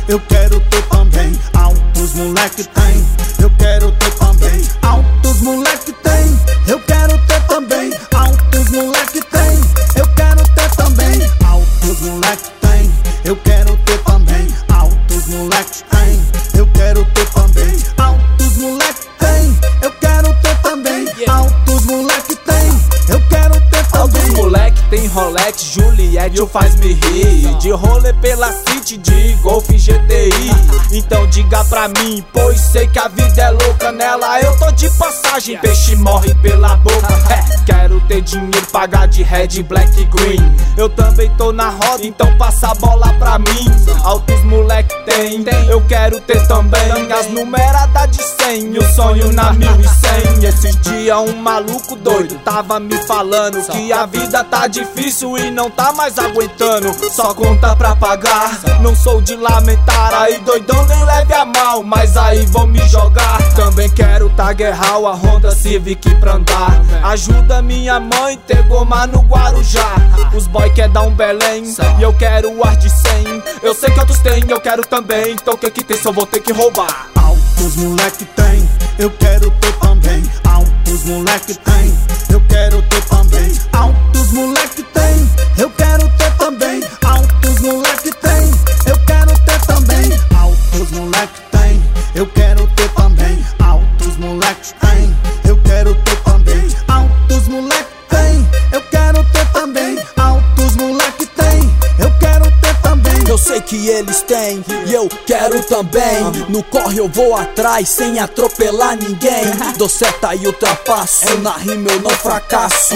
eu quero ter também. Altos moleque tem, eu quero ter também. Altos moleque tem, eu quero ter também. Altos moleque tem, eu quero ter também. Altos moleque tem, eu quero ter também. Altos moleque tem, eu quero ter também. Altos moleque tem, eu quero ter também. Altos moleque tem, eu quero ter também. Altos moleque tem Rolex, Juliette, faz-me rir. De rolê pela City, de Golf GTI. Então diga pra mim, pois sei que a vida é louca. Nela eu tô de passagem, peixe morre pela boca. Quero ter dinheiro, pagar de red, black, green. Eu também tô na roda, então passa a bola pra mim. Altos moleque tem, eu quero ter também. As numeradas de 100, o sonho na 1100. Esses dias um maluco doido tava me falando que a vida tá difícil e não tá mais aguentando. Só conta pra pagar, não sou de lamentar. Aí doidão nem leve a mal, mas aí vou me jogar. Também quero Taguerral, a Honda Civic pra andar. Ajuda minha mãe, ter goma no Guarujá. Os boy quer dar um Belém e eu quero o ar de 100. Eu sei que outros têm, eu quero também. Então o que tem, só vou ter que roubar. Altos moleque tem, eu quero ter também. Altos moleque tem, eu quero ter também. Altos moleque tem, eu quero ter também. Altos moleque tem, eu quero ter também. Altos moleque tem, eu quero ter também. Altos moleque tem, eu quero ter também. Altos moleque tem, eu quero ter também. Altos moleque tem, eu quero ter também. Eu sei que eles têm e eu quero também. No corre eu vou atrás sem atropelar ninguém. Dou seta e ultrapasso, na rima eu não fracasso.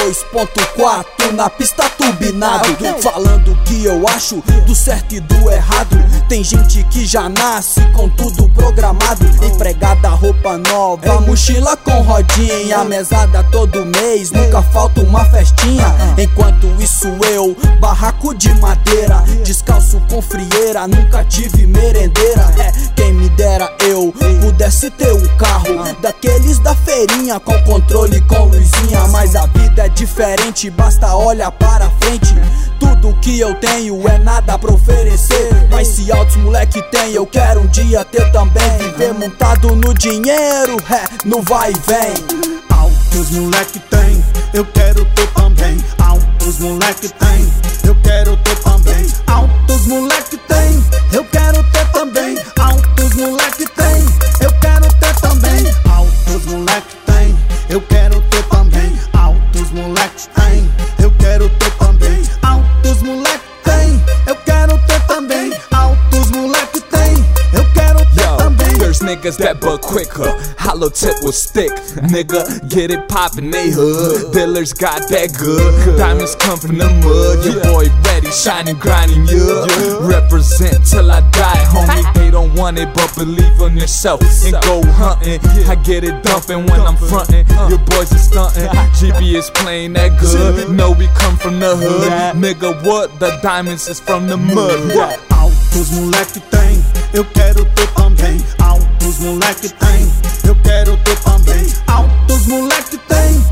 2.4 na pista turbinado, falando o que eu acho do certo e do errado. Tem gente que já nasce com tudo programado. Empregada, roupa nova, mochila com rodinha. Mesada todo mês, nunca falta uma festinha. Enquanto isso eu, barraco de madeira, descalço com frieira, nunca tive merendeira. Quem me dera eu pudesse ter um carro daqueles da feirinha, com controle, com luzinha. Mas a vida é diferente, basta olhar para frente. Tudo que eu tenho é nada pra oferecer, mas se altos moleque tem, eu quero um dia ter também. Viver montado no dinheiro, no vai e vem. Altos moleque tem, eu quero ter também. Altos moleque tem, eu quero ter também. Altos moleque tem, eu quero ter também. Altos moleque tem, eu quero ter também. Altos moleque tem, eu quero ter também. Altos moleque tem, eu quero ter também. Altos moleque tem, eu quero ter também. Altos moleque tem, eu quero ter também. There's niggas that buck quicker, hollow tip will stick. Nigga, get it poppin', they hood. Dealers got that good, diamonds come from the mud. Your boy ready, shining, grinding, represent till I die, homie. They don't want it, but believe in yourself and go hunting. I get it dumping when I'm frontin'. Your boys are stuntin'. GB is playing that good. Know we come from the hood. Nigga, what? The diamonds is from the mud. What? Altos moleque tem, eu quero ter também. Altos moleque tem, eu quero ter também. Altos moleque tem,